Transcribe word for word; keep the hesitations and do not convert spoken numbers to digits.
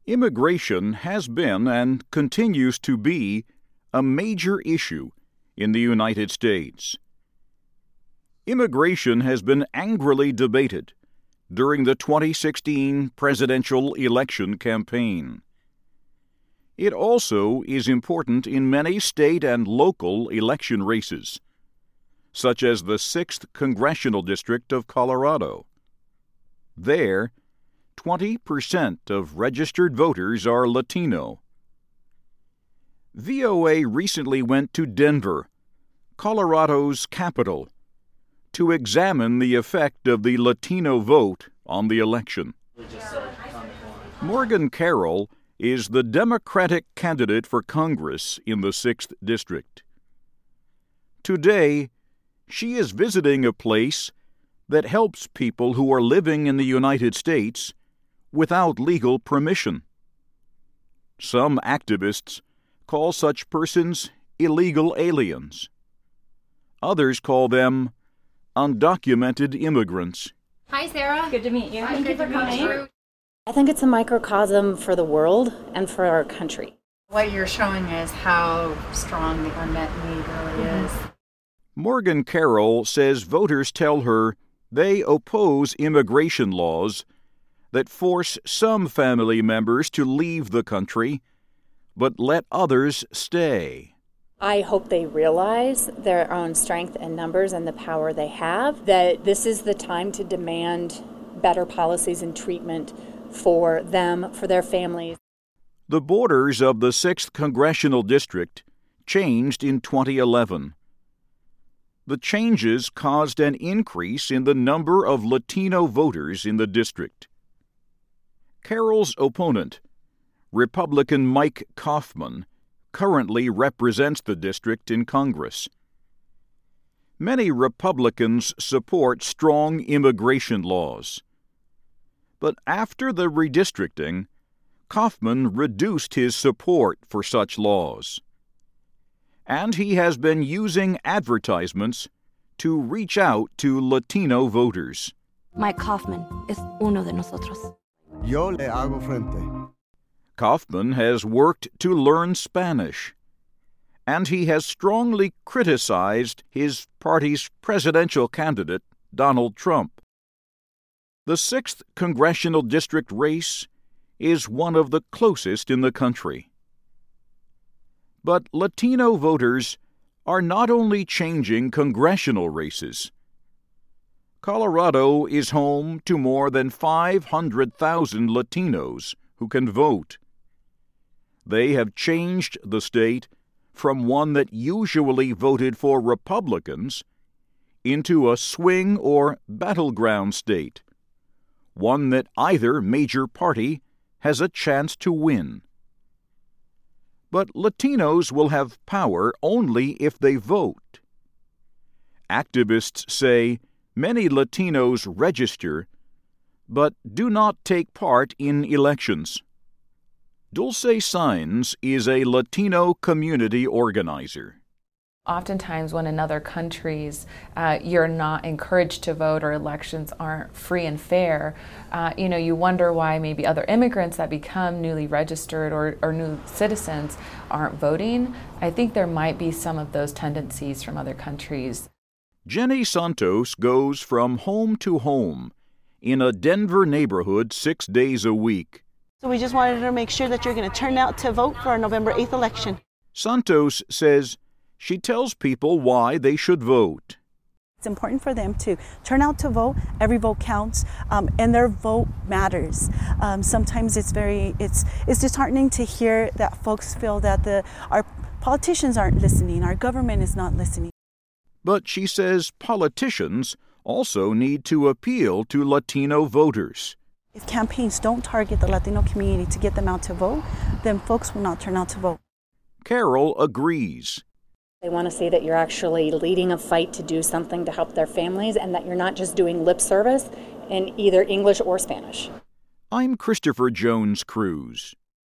Immigration has been and continues to be a major issue in the United States. Immigration has been angrily debated during the twenty sixteen presidential election campaign. It also is important in many state and local election races, such as the sixth Congressional District of Colorado. There, twenty percent of registered voters are Latino. V O A recently went to Denver, Colorado's capital, to examine the effect of the Latino vote on the election. Morgan Carroll is the Democratic candidate for Congress in the sixth District. Today, she is visiting a place that helps people who are living in the United States without legal permission. Some activists call such persons illegal aliens. Others call them undocumented immigrants. Hi, Sarah. Good to meet you. Hi, Thank you for coming. I think it's a microcosm for the world and for our country. What you're showing is how strong the unmet need really mm-hmm. is. Morgan Carroll says voters tell her they oppose immigration laws that force some family members to leave the country, but let others stay. I hope they realize their own strength and numbers and the power they have, that this is the time to demand better policies and treatment for them, for their families. The borders of the sixth Congressional District changed in twenty eleven. The changes caused an increase in the number of Latino voters in the district. Carroll's opponent, Republican Mike Coffman, currently represents the district in Congress. Many Republicans support strong immigration laws. But after the redistricting, Coffman reduced his support for such laws. And he has been using advertisements to reach out to Latino voters. Mike Coffman es uno de nosotros. Yo le hago frente. Coffman has worked to learn Spanish, and he has strongly criticized his party's presidential candidate, Donald Trump. The sixth Congressional District race is one of the closest in the country. But Latino voters are not only changing congressional races. Colorado is home to more than five hundred thousand Latinos who can vote. They have changed the state from one that usually voted for Republicans into a swing or battleground state, one that either major party has a chance to win. But Latinos will have power only if they vote. Activists say many Latinos register but do not take part in elections. Dulce Saenz is a Latino community organizer. Oftentimes when in other countries uh, you're not encouraged to vote or elections aren't free and fair, uh, you know, you wonder why maybe other immigrants that become newly registered or, or new citizens aren't voting. I think there might be some of those tendencies from other countries. Jenny Santos goes from home to home in a Denver neighborhood six days a week. So we just wanted to make sure that you're going to turn out to vote for our November eighth election. Santos says she tells people why they should vote. It's important for them to turn out to vote. Every vote counts, um, and their vote matters. Um, sometimes it's very, it's it's disheartening to hear that folks feel that the our politicians aren't listening, our government is not listening. But she says politicians also need to appeal to Latino voters. If campaigns don't target the Latino community to get them out to vote, then folks will not turn out to vote. Carroll agrees. They want to see that you're actually leading a fight to do something to help their families and that you're not just doing lip service in either English or Spanish. I'm Christopher Jones Cruz.